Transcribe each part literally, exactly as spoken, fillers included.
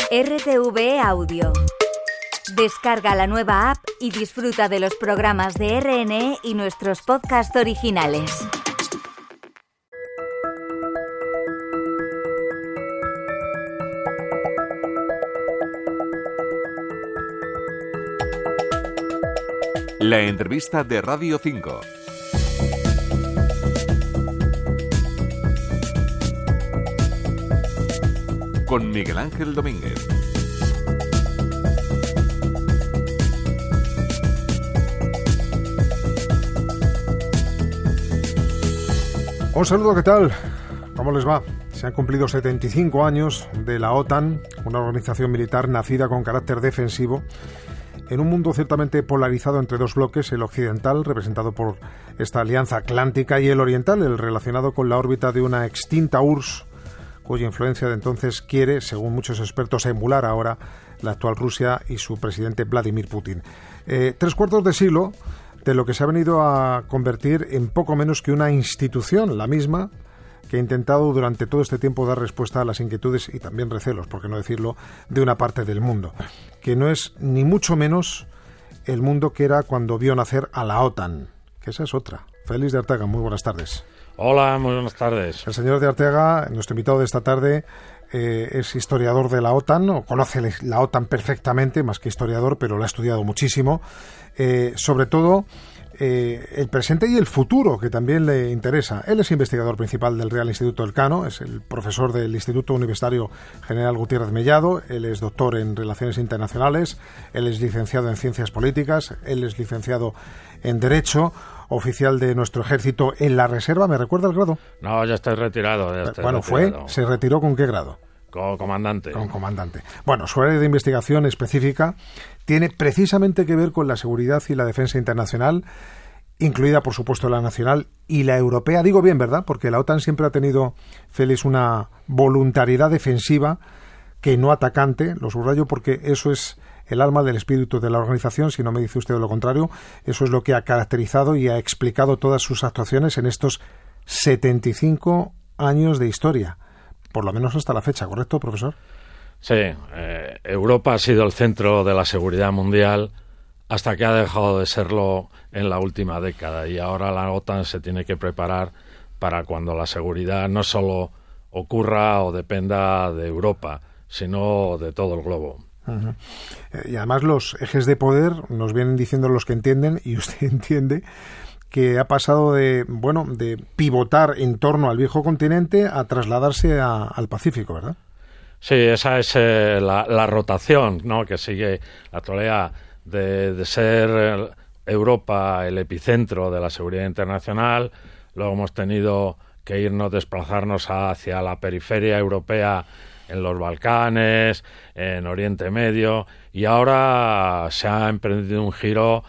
R T V E Audio. Descarga la nueva app y disfruta de los programas de R N E y nuestros podcasts originales. La entrevista de Radio cinco. Con Miguel Ángel Domínguez. Un saludo, ¿qué tal? ¿Cómo les va? Se han cumplido setenta y cinco años de la OTAN, una organización militar nacida con carácter defensivo, en un mundo ciertamente polarizado entre dos bloques, el occidental, representado por esta alianza atlántica, y el oriental, el relacionado con la órbita de una extinta U R S S, cuya influencia de entonces quiere, según muchos expertos, emular ahora la actual Rusia y su presidente Vladimir Putin. Eh, tres cuartos de siglo de lo que se ha venido a convertir en poco menos que una institución, la misma, que ha intentado durante todo este tiempo dar respuesta a las inquietudes y también recelos, por qué no decirlo, de una parte del mundo, que no es ni mucho menos el mundo que era cuando vio nacer a la OTAN, que esa es otra. Félix de Arteaga, muy buenas tardes. Hola, muy buenas tardes. El señor de Arteaga, nuestro invitado de esta tarde, eh, es historiador de la OTAN, o conoce la OTAN perfectamente, más que historiador, pero la ha estudiado muchísimo. Eh, sobre todo, eh, el presente y el futuro, que también le interesa. Él es investigador principal del Real Instituto Elcano, es el profesor del Instituto Universitario General Gutiérrez Mellado, él es doctor en Relaciones Internacionales, él es licenciado en Ciencias Políticas, él es licenciado en Derecho, oficial de nuestro ejército en la reserva. ¿Me recuerda el grado? No, ya estoy retirado. Ya estoy bueno, retirado. fue, ¿se retiró con qué grado? Con comandante. Con comandante. Bueno, su área de investigación específica tiene precisamente que ver con la seguridad y la defensa internacional, incluida, por supuesto, la nacional y la europea. Digo bien, ¿verdad? Porque la OTAN siempre ha tenido, Félix, una voluntariedad defensiva que no atacante. Lo subrayo porque eso es el alma del espíritu de la organización, si no me dice usted lo contrario. Eso es lo que ha caracterizado y ha explicado todas sus actuaciones en estos setenta y cinco años de historia, por lo menos hasta la fecha, ¿correcto, profesor? Sí, eh, Europa ha sido el centro de la seguridad mundial hasta que ha dejado de serlo en la última década, y ahora la OTAN se tiene que preparar para cuando la seguridad no solo ocurra o dependa de Europa, sino de todo el globo. Uh-huh. Y además los ejes de poder nos vienen diciendo los que entienden, y usted entiende, que ha pasado de, bueno, de pivotar en torno al viejo continente a trasladarse a, al Pacífico, ¿verdad? Sí, esa es eh, la, la rotación, ¿no?, que sigue la actualidad de, de ser Europa el epicentro de la seguridad internacional. Luego hemos tenido que irnos, desplazarnos hacia la periferia europea en los Balcanes, en Oriente Medio, y ahora se ha emprendido un giro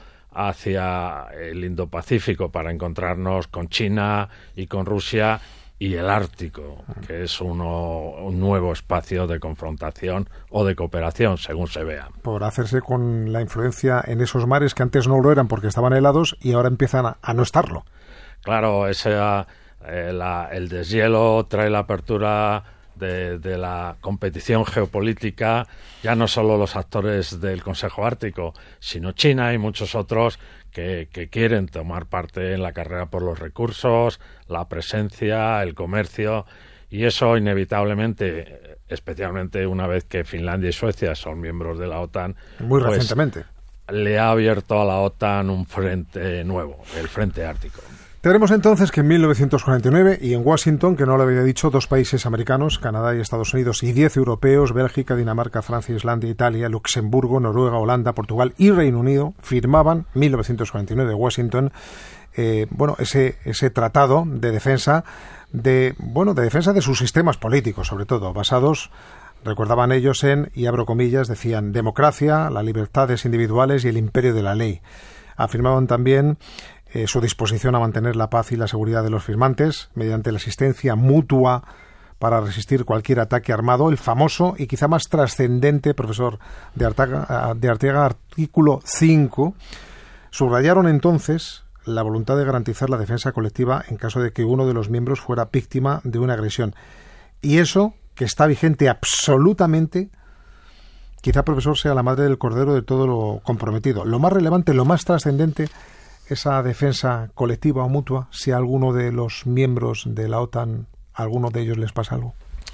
hacia el Indo-Pacífico para encontrarnos con China y con Rusia y el Ártico, que es uno, un nuevo espacio de confrontación o de cooperación, según se vea. Por hacerse con la influencia en esos mares que antes no lo eran porque estaban helados y ahora empiezan a, a no estarlo. Claro, ese, eh, la, el deshielo trae la apertura De, de la competición geopolítica, ya no solo los actores del Consejo Ártico, sino China y muchos otros que, que quieren tomar parte en la carrera por los recursos, la presencia, el comercio, y eso inevitablemente, especialmente una vez que Finlandia y Suecia son miembros de la OTAN, muy pues, recientemente, le ha abierto a la OTAN un frente nuevo, el Frente Ártico. Tenemos entonces que en mil novecientos cuarenta y nueve, y en Washington, que no lo había dicho, dos países americanos, Canadá y Estados Unidos, y diez europeos, Bélgica, Dinamarca, Francia, Islandia, Italia, Luxemburgo, Noruega, Holanda, Portugal y Reino Unido, firmaban, mil novecientos cuarenta y nueve, Washington, eh, bueno, ese, ese tratado de defensa, de, bueno, de defensa de sus sistemas políticos, sobre todo, basados, recordaban ellos en, y abro comillas, decían, democracia, las libertades individuales y el imperio de la ley. Afirmaban también Eh, su disposición a mantener la paz y la seguridad de los firmantes mediante la asistencia mutua para resistir cualquier ataque armado, el famoso y quizá más trascendente, profesor de Arteaga, de Arteaga, artículo cinco. Subrayaron entonces la voluntad de garantizar la defensa colectiva en caso de que uno de los miembros fuera víctima de una agresión. Y eso, que está vigente absolutamente quizá, profesor, sea la madre del cordero de todo lo comprometido. Lo más relevante, lo más trascendente, esa defensa colectiva o mutua, si a alguno de los miembros de la OTAN, a alguno de ellos les pasa algo.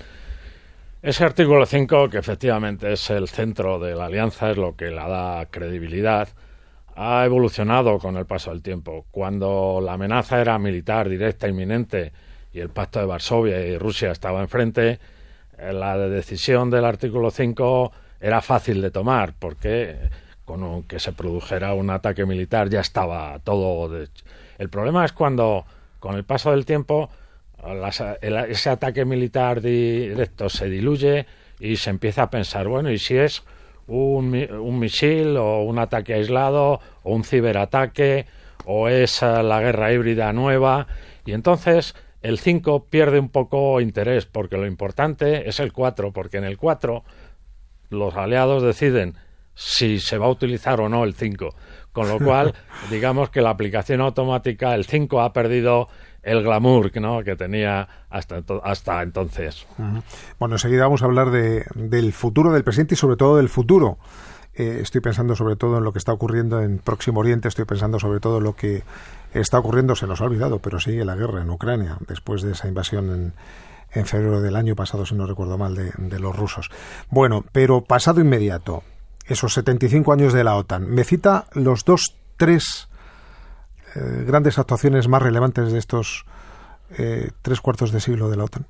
Ese artículo cinco, que efectivamente es el centro de la alianza, es lo que le da credibilidad, ha evolucionado con el paso del tiempo. Cuando la amenaza era militar, directa, inminente, y el Pacto de Varsovia y Rusia estaba enfrente, la decisión del artículo cinco era fácil de tomar, porque con que se produjera un ataque militar ya estaba todo... De... El problema es cuando, con el paso del tiempo, las, el, ese ataque militar directo se diluye y se empieza a pensar, bueno, ¿y si es un, un misil o un ataque aislado o un ciberataque o es la guerra híbrida nueva? Y entonces el cinco pierde un poco interés, porque lo importante es el cuatro, porque en el cuatro los aliados deciden si se va a utilizar o no el cinco, con lo cual digamos que la aplicación automática, el cinco ha perdido el glamour, ¿no?, que tenía hasta, hasta entonces. Uh-huh. Bueno, enseguida vamos a hablar de, del futuro del presente y sobre todo del futuro. Eh, estoy pensando sobre todo en lo que está ocurriendo en Próximo Oriente, estoy pensando sobre todo en lo que está ocurriendo, se nos ha olvidado, pero sigue la guerra en Ucrania, después de esa invasión en, en febrero del año pasado, si no recuerdo mal, de, de los rusos. Bueno, pero pasado inmediato, esos setenta y cinco años de la OTAN, me cita los dos, tres eh, grandes actuaciones más relevantes de estos eh, tres cuartos de siglo de la OTAN.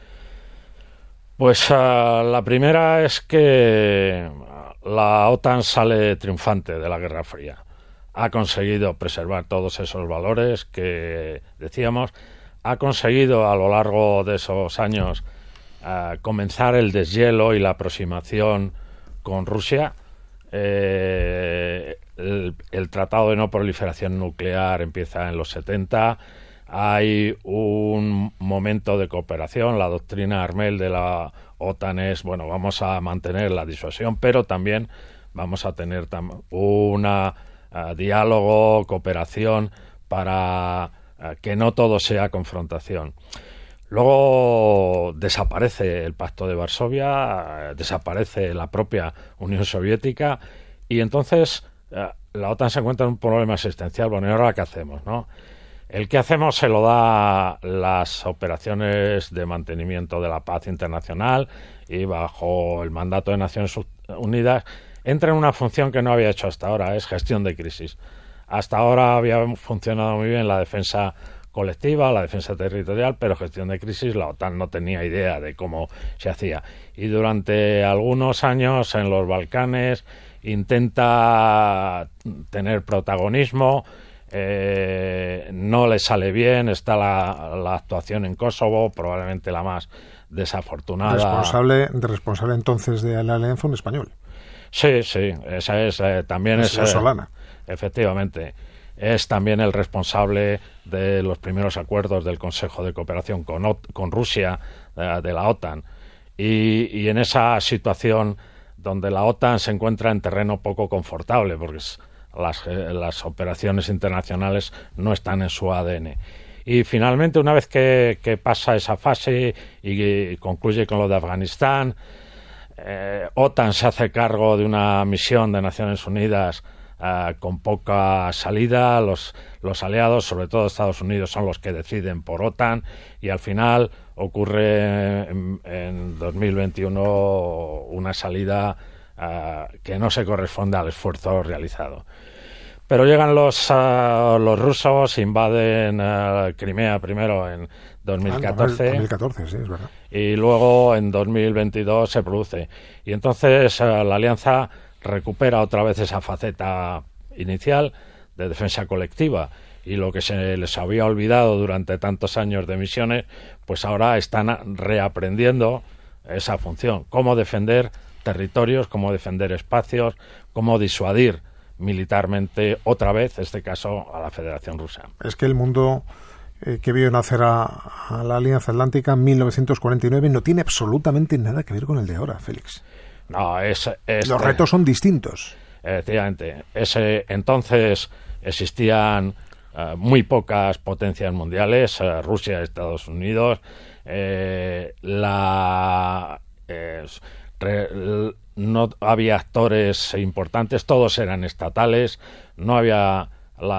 Pues uh, la primera es que la OTAN sale triunfante de la Guerra Fría. Ha conseguido preservar todos esos valores que decíamos, ha conseguido a lo largo de esos años uh, comenzar el deshielo y la aproximación con Rusia. Eh, el, el Tratado de No Proliferación Nuclear empieza en los setenta. Hay un momento de cooperación. La doctrina Armel de la OTAN es, bueno, vamos a mantener la disuasión, pero también vamos a tener tam- una uh, diálogo, cooperación, para uh, que no todo sea confrontación. Luego desaparece el Pacto de Varsovia, desaparece la propia Unión Soviética y entonces eh, la OTAN se encuentra en un problema existencial. Bueno, ¿y ahora qué hacemos, no? El que hacemos se lo da las operaciones de mantenimiento de la paz internacional y bajo el mandato de Naciones Unidas entra en una función que no había hecho hasta ahora, es gestión de crisis. Hasta ahora había funcionado muy bien la defensa colectiva, la defensa territorial, pero gestión de crisis la OTAN no tenía idea de cómo se hacía. Y durante algunos años en los Balcanes intenta tener protagonismo, eh, no le sale bien, está la, la actuación en Kosovo, probablemente la más desafortunada. Responsable, de responsable entonces de la alianza un español. Sí, sí, esa es, eh, también es... es Solana. Eh, efectivamente. Es también el responsable de los primeros acuerdos del Consejo de Cooperación con, o- con Rusia, de, de la OTAN. Y, y en esa situación donde la OTAN se encuentra en terreno poco confortable, porque es, las, eh, las operaciones internacionales no están en su A D N. Y finalmente, una vez que, que pasa esa fase y, y concluye con lo de Afganistán, eh, OTAN se hace cargo de una misión de Naciones Unidas Uh, con poca salida. Los, los aliados, sobre todo Estados Unidos, son los que deciden por OTAN y al final ocurre en, en dos mil veintiuno una salida uh, que no se corresponde al esfuerzo realizado. Pero llegan los, uh, los rusos, invaden uh, Crimea primero en dos mil catorce, Ah, dos mil catorce, sí, es verdad. Y luego en dos mil veintidós se produce. Y entonces uh, la alianza recupera otra vez esa faceta inicial de defensa colectiva y lo que se les había olvidado durante tantos años de misiones, pues ahora están reaprendiendo esa función, cómo defender territorios, cómo defender espacios, cómo disuadir militarmente otra vez, en este caso, a la Federación Rusa. Es que el mundo eh, que vio nacer a, a la Alianza Atlántica en mil novecientos cuarenta y nueve no tiene absolutamente nada que ver con el de ahora, Félix. No, es, es Los retos son distintos. Efectivamente. Ese, entonces existían uh, muy pocas potencias mundiales, uh, Rusia, Estados Unidos. Eh, la, eh, re, no había actores importantes, todos eran estatales, no había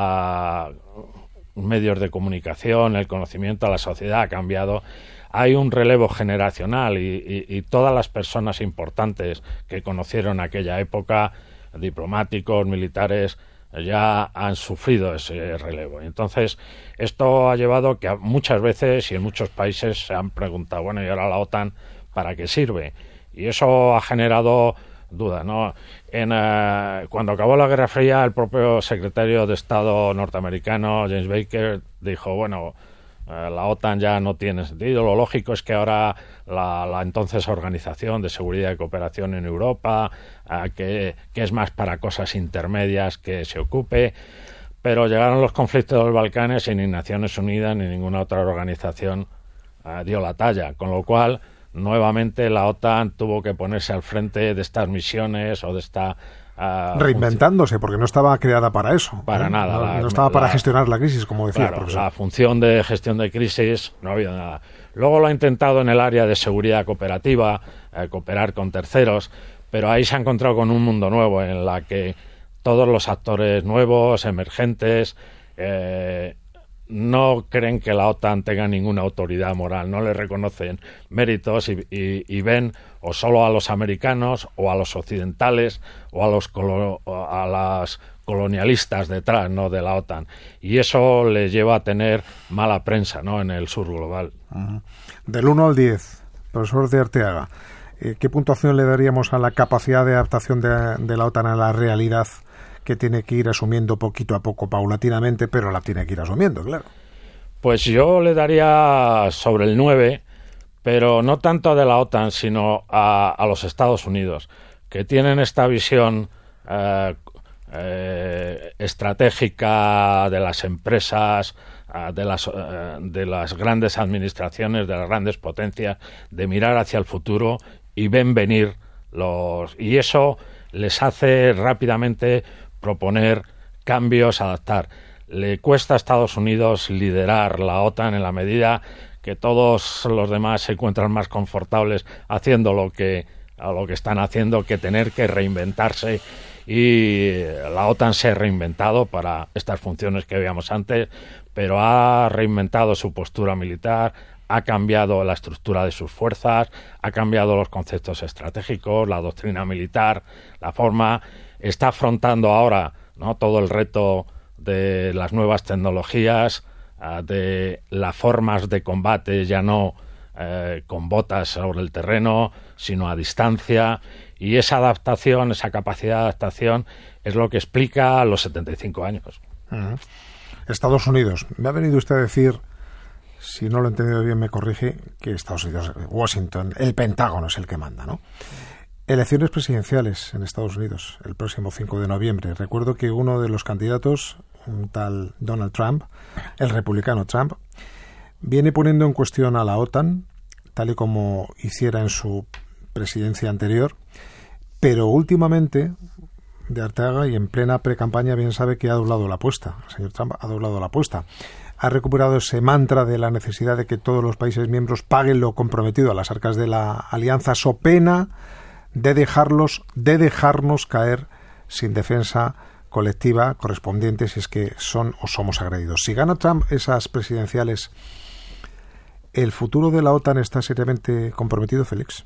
la medios de comunicación, el conocimiento, la sociedad ha cambiado. Hay un relevo generacional y, y, y todas las personas importantes que conocieron aquella época, diplomáticos, militares, ya han sufrido ese relevo. Entonces, esto ha llevado que muchas veces y en muchos países se han preguntado, bueno, ¿y ahora la OTAN para qué sirve? Y eso ha generado duda, ¿no? En, uh, cuando acabó la Guerra Fría, el propio secretario de Estado norteamericano, James Baker, dijo, bueno, uh, la OTAN ya no tiene sentido, lo lógico es que ahora la, la entonces Organización de Seguridad y Cooperación en Europa, uh, que, que es más para cosas intermedias, que se ocupe, pero llegaron los conflictos de los Balcanes y ni Naciones Unidas ni ninguna otra organización uh, dio la talla, con lo cual nuevamente la OTAN tuvo que ponerse al frente de estas misiones o de esta... Uh, Reinventándose, porque no estaba creada para eso. Para ¿eh? nada. No, la, no estaba para la, gestionar la crisis, como decía claro, el profesor. La función de gestión de crisis no había nada. Luego lo ha intentado en el área de seguridad cooperativa, eh, cooperar con terceros, pero ahí se ha encontrado con un mundo nuevo en la que todos los actores nuevos, emergentes, eh, no creen que la OTAN tenga ninguna autoridad moral, no le reconocen méritos y, y, y ven o solo a los americanos o a los occidentales o a los colo, a las colonialistas detrás, ¿no?, de la OTAN, y eso le lleva a tener mala prensa, ¿no?, en el sur global. Uh-huh. Del uno al diez, profesor de Arteaga, eh, ¿qué puntuación le daríamos a la capacidad de adaptación de, de la OTAN a la realidad que tiene que ir asumiendo poquito a poco, paulatinamente, pero la tiene que ir asumiendo, claro? Pues yo le daría sobre el nueve, pero no tanto de la OTAN, sino a, a los Estados Unidos, que tienen esta visión eh, eh, estratégica de las empresas, eh, de, las, eh, de las grandes administraciones, de las grandes potencias, de mirar hacia el futuro y ven venir los... Y eso les hace rápidamente proponer cambios, adaptar. Le cuesta a Estados Unidos liderar la OTAN en la medida que todos los demás se encuentran más confortables haciendo lo que, lo que están haciendo que tener que reinventarse, y la OTAN se ha reinventado para estas funciones que veíamos antes, pero ha reinventado su postura militar, ha cambiado la estructura de sus fuerzas, ha cambiado los conceptos estratégicos, la doctrina militar, la forma... Está afrontando ahora, ¿no?, todo el reto de las nuevas tecnologías, uh, de las formas de combate, ya no uh, con botas sobre el terreno, sino a distancia, y esa adaptación, esa capacidad de adaptación es lo que explica los setenta y cinco años. Uh-huh. Estados Unidos. Me ha venido usted a decir, si no lo he entendido bien me corrige, que Estados Unidos, Washington, el Pentágono es el que manda, ¿no? Elecciones presidenciales en Estados Unidos el próximo cinco de noviembre. Recuerdo que uno de los candidatos, un tal Donald Trump, el republicano Trump, viene poniendo en cuestión a la OTAN, tal y como hiciera en su presidencia anterior, pero últimamente, de Arteaga, y en plena precampaña, bien sabe que ha doblado la apuesta. El señor Trump ha doblado la apuesta. Ha recuperado ese mantra de la necesidad de que todos los países miembros paguen lo comprometido a las arcas de la alianza, so pena de dejarlos, de dejarnos caer sin defensa colectiva correspondiente si es que son o somos agredidos. Si gana Trump esas presidenciales, ¿el futuro de la OTAN está seriamente comprometido, Félix?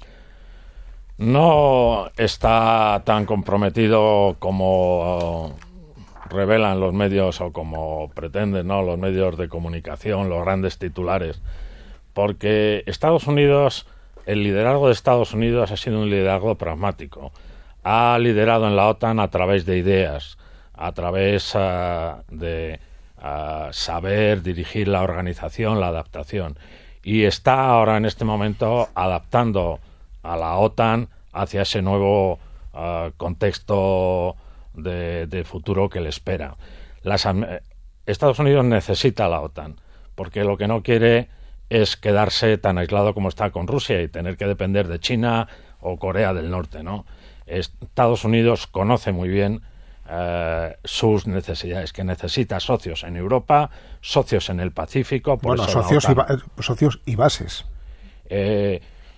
No está tan comprometido como revelan los medios o como pretenden, ¿no?, los medios de comunicación, los grandes titulares, porque Estados Unidos... El liderazgo de Estados Unidos ha sido un liderazgo pragmático. Ha liderado en la OTAN a través de ideas, a través uh, de uh, saber dirigir la organización, la adaptación. Y está ahora en este momento adaptando a la OTAN hacia ese nuevo uh, contexto de, de futuro que le espera. Las, uh, Estados Unidos necesita a la OTAN, porque lo que no quiere es quedarse tan aislado como está con Rusia y tener que depender de China o Corea del Norte, ¿no? Estados Unidos conoce muy bien eh, sus necesidades, que necesita socios en Europa, socios en el Pacífico. Por bueno, eso socios, y ba- socios y bases. Eh,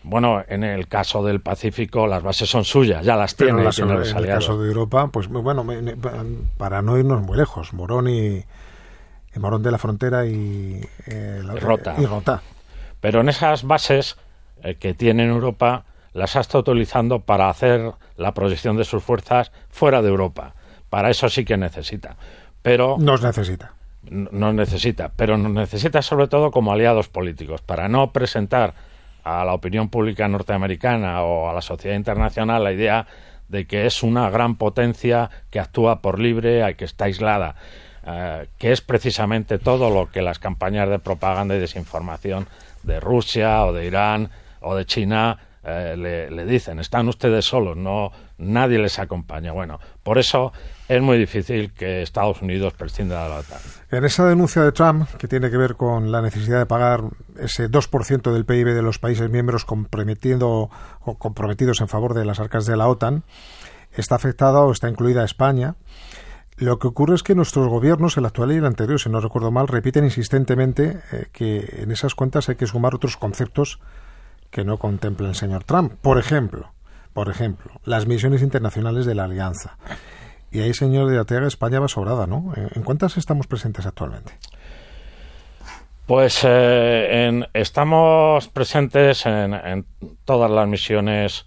Bueno, en el caso del Pacífico las bases son suyas, ya las tiene. Pero y tiene los en el aliados. caso de Europa, pues bueno, para no irnos muy lejos, Morón y, y Morón de la Frontera y, eh, la, y, Rota. y Rota. Pero en esas bases eh, que tiene en Europa las ha estado utilizando para hacer la proyección de sus fuerzas fuera de Europa. Para eso sí que necesita. Pero nos necesita. Nos necesita, pero nos necesita sobre todo como aliados políticos, para no presentar a la opinión pública norteamericana o a la sociedad internacional la idea de que es una gran potencia que actúa por libre, que está aislada, eh, que es precisamente todo lo que las campañas de propaganda y desinformación de Rusia o de Irán o de China eh, le, le dicen. Están ustedes solos, no, nadie les acompaña. Bueno, por eso es muy difícil que Estados Unidos prescinda de la OTAN. En esa denuncia de Trump, que tiene que ver con la necesidad de pagar ese dos por ciento del P I B de los países miembros comprometiendo, o comprometidos en favor de las arcas de la OTAN, está afectada o está incluida España. Lo que ocurre es que nuestros gobiernos, el actual y el anterior, si no recuerdo mal, repiten insistentemente eh, que en esas cuentas hay que sumar otros conceptos que no contempla el señor Trump. Por ejemplo, por ejemplo, las misiones internacionales de la Alianza. Y ahí, señor de Arteaga, España va sobrada, ¿no? ¿En cuántas estamos presentes actualmente? Pues eh, en, estamos presentes en, en todas las misiones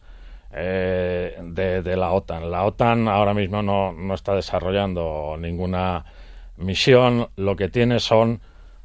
eh, de, de la OTAN. La OTAN ahora mismo no, no está desarrollando ninguna misión. Lo que tiene son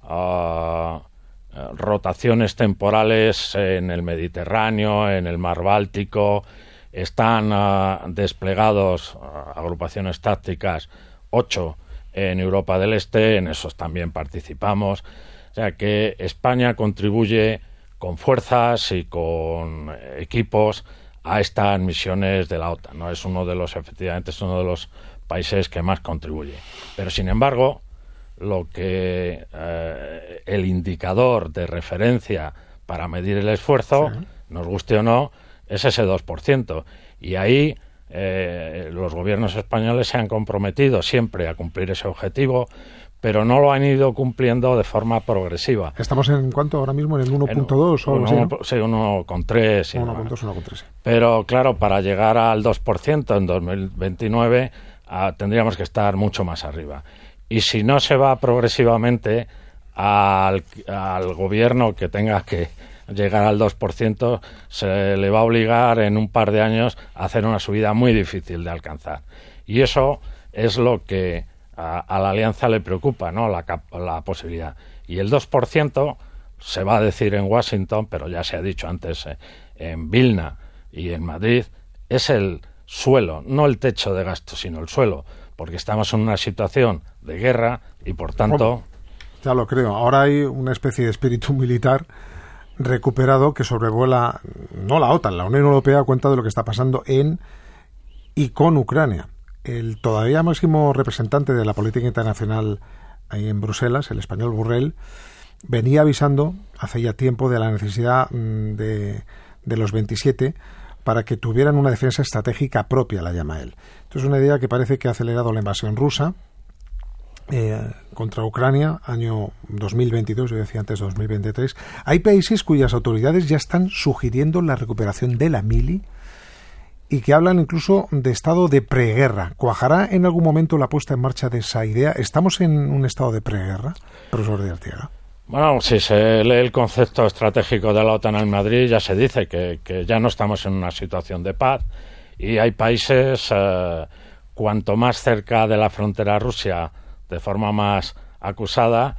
uh, rotaciones temporales en el Mediterráneo, en el Mar Báltico. Están uh, desplegados uh, agrupaciones tácticas, ocho en Europa del Este, en esos también participamos. O sea que España contribuye con fuerzas y con equipos a estas misiones de la OTAN, ¿no? Es uno de los, efectivamente, es uno de los países que más contribuye. Pero sin embargo, lo que eh, el indicador de referencia para medir el esfuerzo, sí, nos guste o no, es ese dos por ciento. Y ahí eh, los gobiernos españoles se han comprometido siempre a cumplir ese objetivo, pero no lo han ido cumpliendo de forma progresiva. ¿Estamos en cuánto ahora mismo? ¿En el uno punto dos? o algo así? Sí, uno coma tres. uno punto dos, uno coma tres. Pero claro, para llegar al dos por ciento en dos mil veintinueve ah, tendríamos que estar mucho más arriba. Y si no se va progresivamente al, al gobierno que tenga que llegar al dos por ciento, se le va a obligar en un par de años a hacer una subida muy difícil de alcanzar. Y eso es lo que a, a la Alianza le preocupa, ¿no? La, la posibilidad. Y el dos por ciento se va a decir en Washington, pero ya se ha dicho antes eh, en Vilna y en Madrid, es el suelo, no el techo de gasto, sino el suelo, porque estamos en una situación de guerra y, por tanto... Oh, ya lo creo. Ahora hay una especie de espíritu militar recuperado que sobrevuela, no la OTAN, la Unión Europea, cuenta de lo que está pasando en y con Ucrania. El todavía máximo representante de la política internacional ahí en Bruselas, el español Borrell, venía avisando hace ya tiempo de la necesidad de, de los veintisiete para que tuvieran una defensa estratégica propia, la llama él. Esto es una idea que parece que ha acelerado la invasión rusa Eh, contra Ucrania, año dos mil veintidós, yo decía antes dos mil veintitrés. Hay países cuyas autoridades ya están sugiriendo la recuperación de la mili y que hablan incluso de estado de preguerra. ¿Cuajará en algún momento la puesta en marcha de esa idea? ¿Estamos en un estado de preguerra, profesor de Arteaga? Bueno, si se lee el concepto estratégico de la OTAN en Madrid, ya se dice que, que ya no estamos en una situación de paz y hay países, eh, cuanto más cerca de la frontera Rusia, de forma más acusada,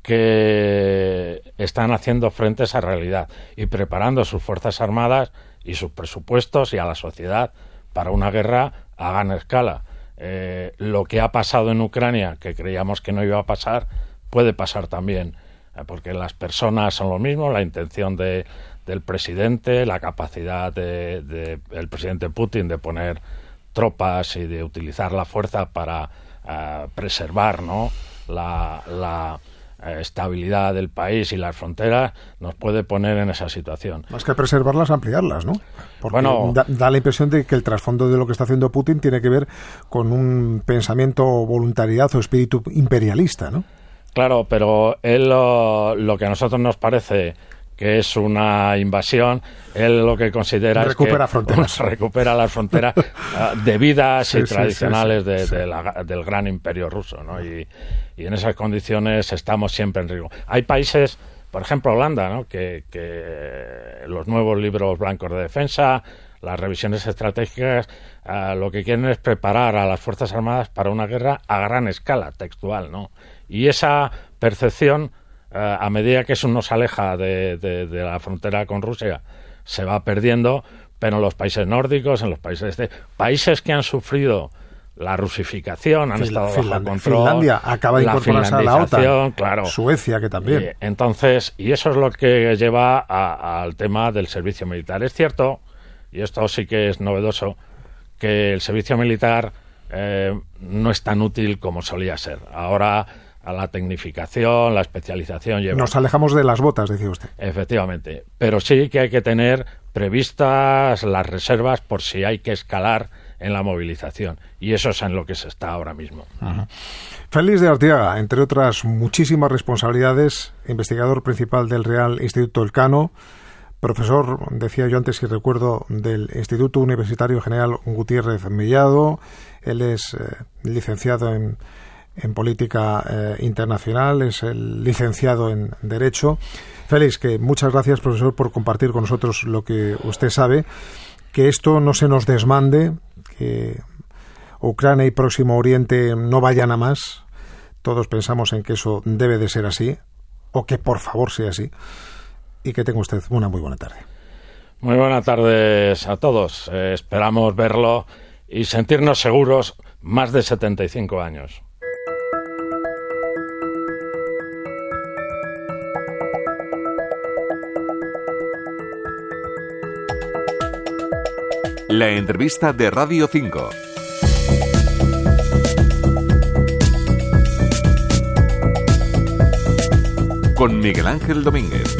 que están haciendo frente a esa realidad y preparando sus fuerzas armadas y sus presupuestos y a la sociedad para una guerra a gran escala. Eh, lo que ha pasado en Ucrania, que creíamos que no iba a pasar, puede pasar también, eh, porque las personas son lo mismo, la intención de, del presidente, la capacidad de, de el presidente Putin de poner tropas y de utilizar la fuerza para Uh, preservar, ¿no?, la, la uh, estabilidad del país y las fronteras, nos puede poner en esa situación. Más que preservarlas, ampliarlas, ¿no? Porque bueno, da, da la impresión de que el trasfondo de lo que está haciendo Putin tiene que ver con un pensamiento, voluntariedad o espíritu imperialista, ¿no? Claro, pero él lo, lo que a nosotros nos parece que es una invasión. Él lo que considera recupera es que fronteras. recupera las fronteras uh, debidas sí, y sí, tradicionales sí, sí, de, sí. De la, del gran imperio ruso, ¿no? Y, y en esas condiciones estamos siempre en riesgo. Hay países, por ejemplo Holanda, ¿no? que, que los nuevos libros blancos de defensa, las revisiones estratégicas, uh, lo que quieren es preparar a las Fuerzas Armadas para una guerra a gran escala, textual, ¿no? Y esa percepción, uh, a medida que eso nos aleja de, de, de la frontera con Rusia, se va perdiendo, pero en los países nórdicos, en los países de países que han sufrido la rusificación, han Fil- estado Finlandia, bajo control. Finlandia acaba de incorporarse a la OTAN, claro. Suecia que también. Y, entonces, y eso es lo que lleva a, al tema del servicio militar. Es cierto, y esto sí que es novedoso, que el servicio militar eh, no es tan útil como solía ser. Ahora a la tecnificación, la especialización lleva... Nos alejamos de las botas, decía usted. Efectivamente, pero sí que hay que tener previstas las reservas por si hay que escalar en la movilización, y eso es en lo que se está ahora mismo. Uh-huh. Félix de Arteaga, entre otras muchísimas responsabilidades, investigador principal del Real Instituto Elcano, profesor, decía yo antes, si recuerdo, del Instituto Universitario General Gutiérrez Mellado. Él es eh, licenciado en en política eh, internacional, es el licenciado en Derecho. Félix, que muchas gracias, profesor, por compartir con nosotros lo que usted sabe, que esto no se nos desmande, que Ucrania y Próximo Oriente no vayan a más. Todos pensamos en que eso debe de ser así, o que por favor sea así, y que tenga usted una muy buena tarde. Muy buenas tardes a todos. Eh, esperamos verlo y sentirnos seguros más de setenta y cinco años. La entrevista de Radio cinco. Con Miguel Ángel Domínguez.